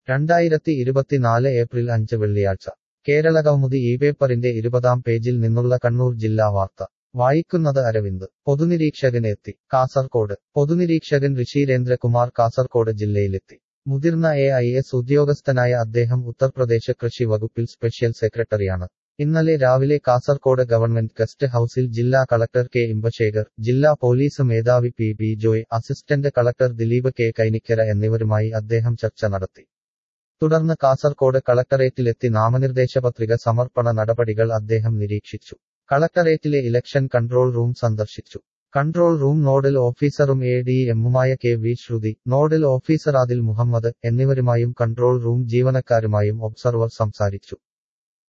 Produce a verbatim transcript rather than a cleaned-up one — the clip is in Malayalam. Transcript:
രണ്ടായിരത്തി ഇരുപത്തിനാല് ഏപ്രിൽ അഞ്ച് വെള്ളിയാഴ്ച കേരളകൗമുദി ഈ പേപ്പറിന്റെ ഇരുപതാം പേജിൽ നിന്നുള്ള കണ്ണൂർ ജില്ലാ വാർത്ത വായിക്കുന്നത് അരവിന്ദ് പൊതുനിരീക്ഷകനെത്തി കാസർകോട് പൊതുനിരീക്ഷകൻ ഋഷീരേന്ദ്രകുമാർ കാസർകോട് ജില്ലയിലെത്തി മുതിർന്ന എ ഐ എസ് ഉദ്യോഗസ്ഥനായ അദ്ദേഹം ഉത്തർപ്രദേശ് കൃഷി വകുപ്പിൽ സ്പെഷ്യൽ സെക്രട്ടറിയാണ് ഇന്നലെ രാവിലെ കാസർകോട് ഗവൺമെന്റ് ഗസ്റ്റ് ഹൌസിൽ ജില്ലാ കളക്ടർ കെ ഇമ്പശേഖർ ജില്ലാ പോലീസ് മേധാവി P B Joy assistant collector Dileep K Kainikkara എന്നിവരുമായി അദ്ദേഹം ചർച്ച നടത്തി തുടർന്ന് കാസർകോട് കളക്ടറേറ്റിലെത്തി നാമനിർദ്ദേശപത്രിക സമർപ്പണ നടപടികൾ അദ്ദേഹം നിരീക്ഷിച്ചു കളക്ടറേറ്റിലെ ഇലക്ഷൻ കൺട്രോൾ റൂം സന്ദർശിച്ചു കൺട്രോൾ റൂം നോഡൽ ഓഫീസറും എ ഡി എമ്മുമായ K V Sruthi nodal officer Adil Muhammad എന്നിവരുമായും കൺട്രോൾ റൂം ജീവനക്കാരുമായും ഒബ്സർവർ സംസാരിച്ചു